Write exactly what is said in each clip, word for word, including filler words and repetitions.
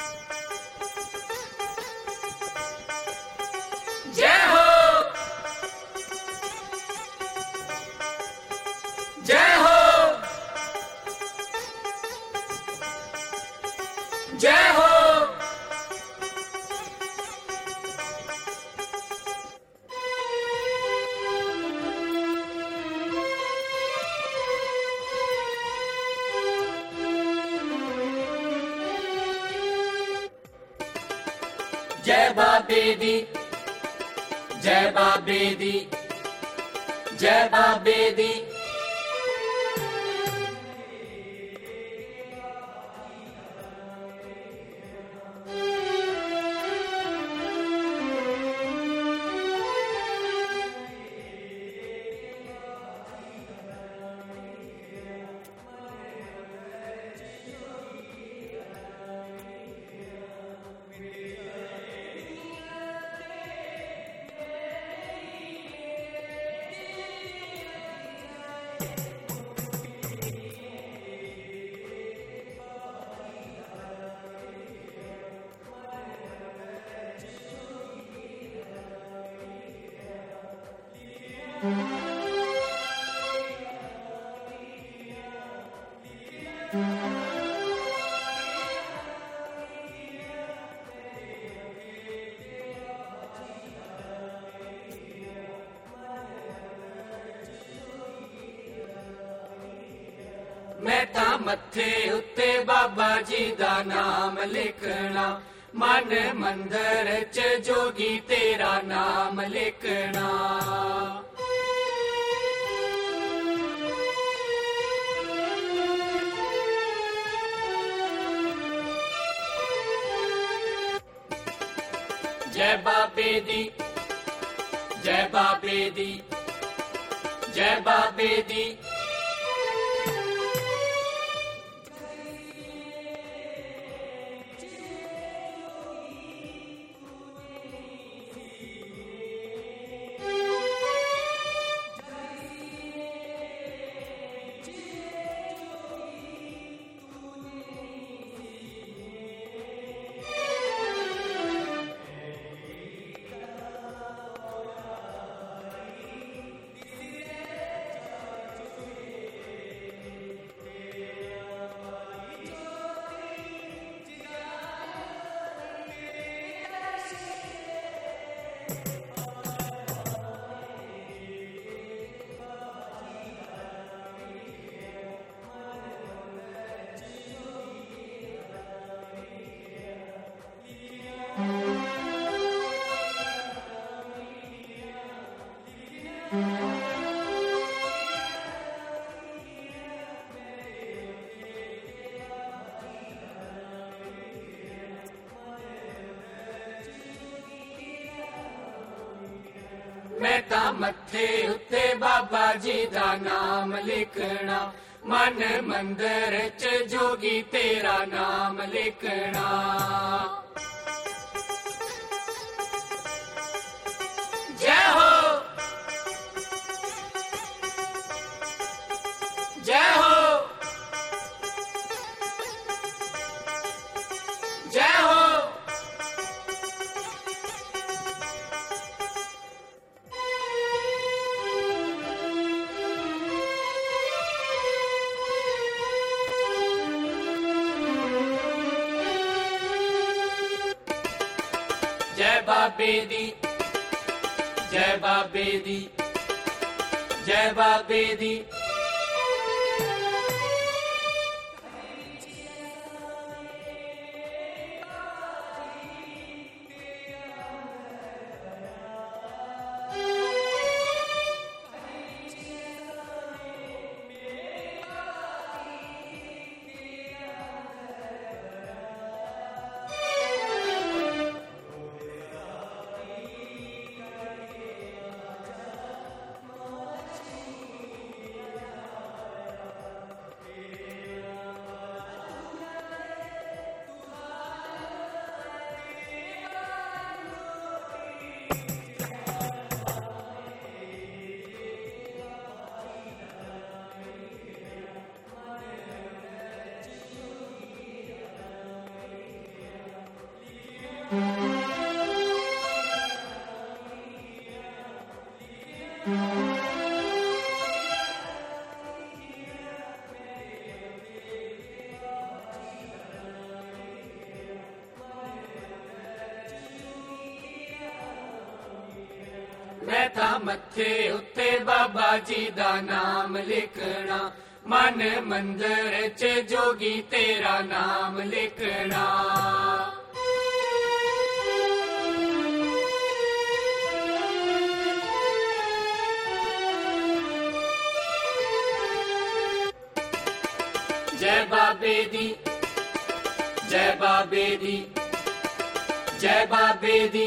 जय हो जय हो जय हो। जय बाबे दी जय बाबे दी जय बाबे दी। मैं ता मथे उत्ते बाबा जी दा नाम लिखना, मन मंदिर च जोगी तेरा नाम लिखना। जय बाबे दी जय बाबे दी जय बाबे दी। मैं ता मथे उत्ते बाबा जी दा नाम लिखना, मन मंदिर च जोगी तेरा नाम लिखना। जय हो जय हो जय हो। जय बाबे दी जय बाबे दी जय बाबे दी। मैं था मथे उत्ते बाबा जी दा नाम लिखना, मन मंदिर च जोगी तेरा नाम लिखना। जय बाबे दी, जय बाबे दी, जय बाबे दी।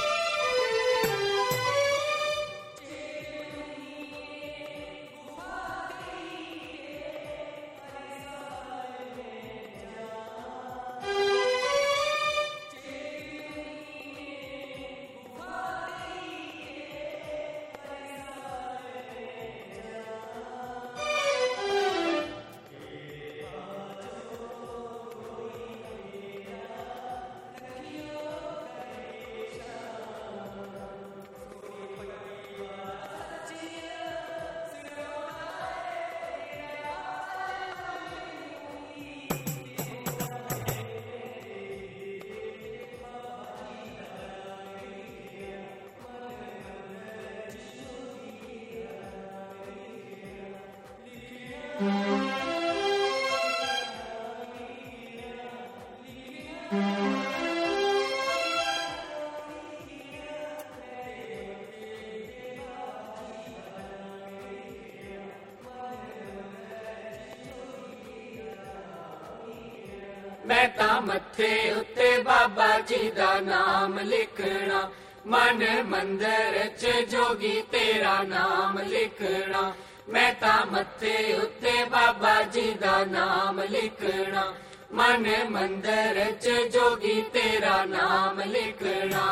मैं ता मथे उत्ते बाबा जी दा नाम लिखना, मन मंदिर च जोगी तेरा नाम लिखना। मैं ता मथे उत्ते बाबा जी दा नाम लिखना, मन मंदिर च जोगी तेरा नाम लिखना।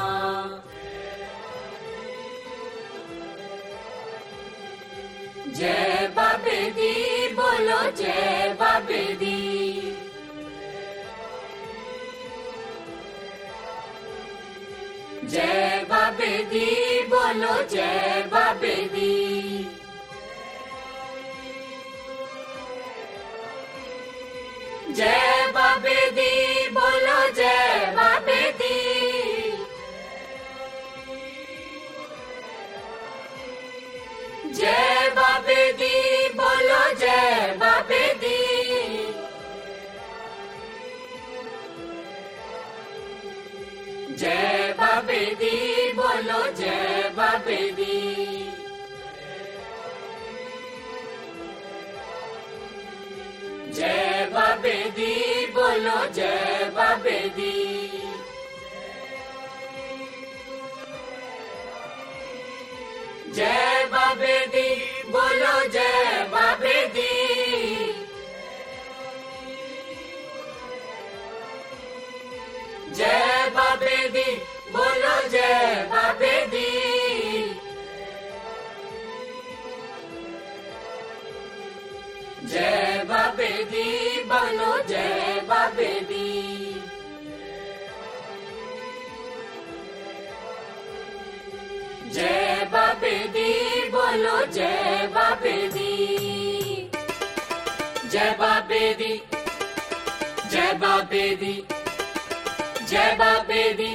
जय बाबे दी बोलो, जय बाबे दी। जय बाबे दी बोलो, जय बाबे दी। जय बाबे दी बोलो, जय बाबे दी। जय बाबे दी बोलो, जय बाबे दी। जय बाबे दी बोलो, जय बाबे दी। जय बाबे दी बोलो, जय बाबे दी। जय बाबे दी बोलो, जय बाबे दी। जय बाबे दी बोलो, जय बाबे दी। जय बाबे दी बोलो, जय बाबे दी। जय बाबे दी बोलो, जय बाबे दी। जय बाबे दी, जय बाबे दी, जय बाबे दी।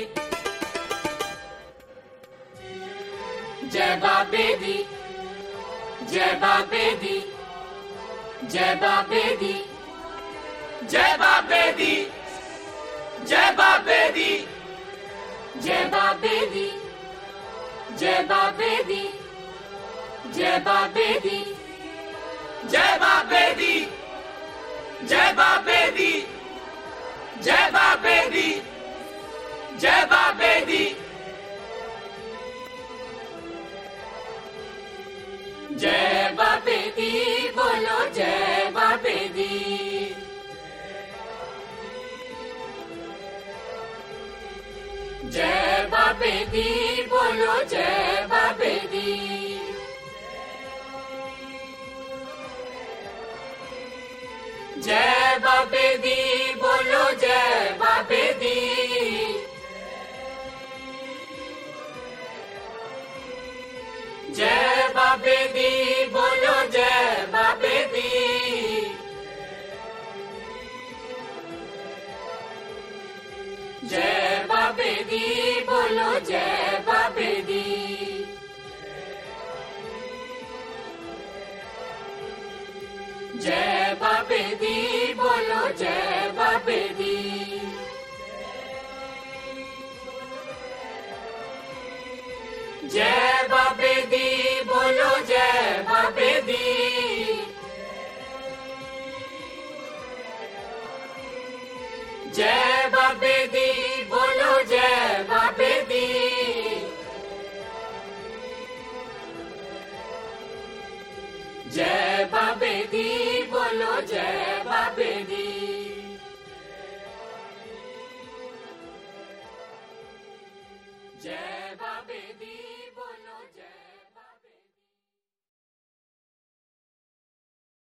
जय बाबे दी, जय बाबे दी, जय बाबे दी। जय बाबे दी, जय बाबे दी, जय बाबे दी। जय बाबे दी, जय बाबे दी। जय बाबे दी, जय बाबे दी, जय बाबे दी। जय बाबे दी। जय बाबे दी बोलो, जय बाबे दी। जय बाबे दी बोलो, जय बाबे दी। जय बाबे दी बोलो, जय बाबे दी। जय बाबे दी बोलो जय बाबे दी जय बाबे दी बोलो जय बाबे दी जय बाबे दी बोलो जय बाबे दी जय बाबे दी बोलो जय बाबे दी जय बाबे दी बोलो जय बाबे दी जय बाबे